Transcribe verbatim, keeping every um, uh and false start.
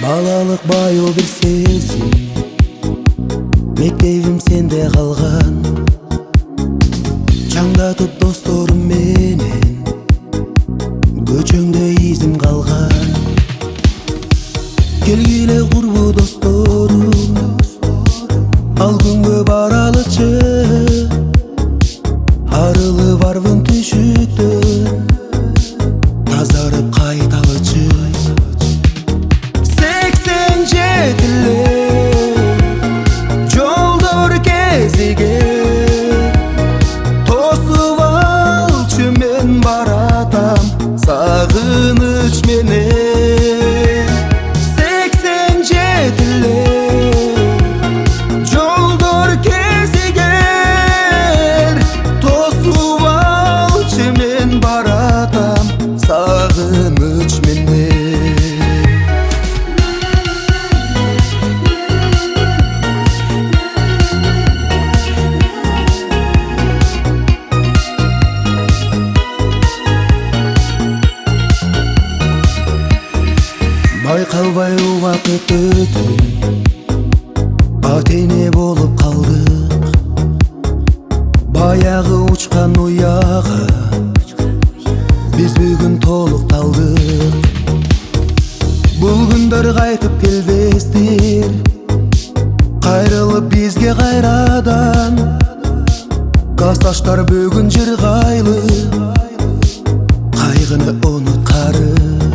Балалық баю бір сезім, мектебім сенде қалған. Чаңдатып досторым менен көчөңдө изим қалған. Келгиле курбу досторум, ал күнгө баралычы, арылы барбын түшүктөн, тазарып кайталычы. Сексен жетиле жолдор кезиге тосуп алчы, мен баратам сагыныч менен. Сексен жетиле жолдор кезигер тосуп алчы, мен баратам сагыныч менен. Байкалбай убакыт өтүп ата-эне болуп калдык. Баягы учкан уяга биз бүгүн толукталдык. Бул күндөр кайтып келбестир, кайрылып бизге кайрадан. Касташтар бүгүн жыргайлы, кайгыны унуткары.